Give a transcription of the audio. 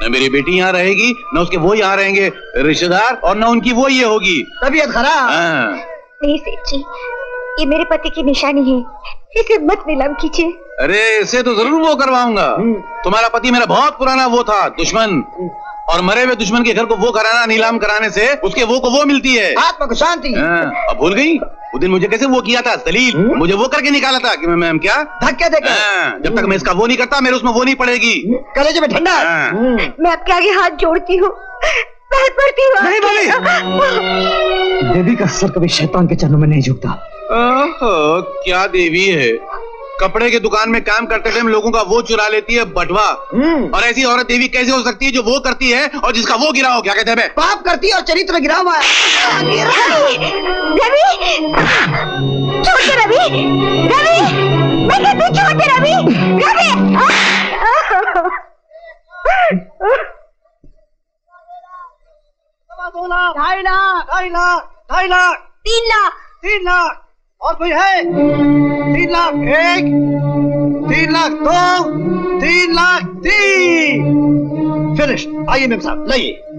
न मेरी बेटी यहाँ रहेगी, न उसके वो यहाँ रहेंगे रिश्तेदार, और न उनकी वो ये होगी। तबीयत खराब। नहीं सेठ जी, ये मेरे पति की निशानी है, इसे मत नीलाम कीजिए। अरे इसे तो जरूर वो करवाऊंगा। तुम्हारा पति मेरा बहुत पुराना वो था, दुश्मन, और मरे हुए दुश्मन के घर को वो कराना, नीलाम कराने से उसके वो को वो मिलती है, आत्मा को शांति। अब भूल गई उस दिन मुझे कैसे वो किया था दलील, मुझे वो करके निकाला था कि मैं क्या धक्के देकर। जब तक मैं इसका वो नहीं करता मेरे उसमें वो नहीं पड़ेगी। कलेजे में ठंडा। मैं आपके आगे हाथ जोड़ती हूँ, पैर पड़ती हूँ। नहीं बोली। देवी का सर कभी शैतान के चरणों में नहीं झुकता। क्या देवी है, कपड़े के दुकान में काम करते टाइम लोगों का वो चुरा लेती है बटवा, और ऐसी औरत देवी कैसे हो सकती है जो वो करती है और जिसका वो गिरा हो, क्या कहते हैं, पाप करती है और चरित्र गिरा हुआ है। रवि, छोड़ दे रवि, रवि, मैं कहती हूँ छोड़ दे रवि, रवि। 2 लाख, 2.5 लाख, 2.5 लाख, 2.5 लाख, 3 लाख, 3 लाख, और कोई है? 3 लाख 1, 3 लाख 2, 3 लाख 3। फिनिश। आइए मेम साहब, लाइए।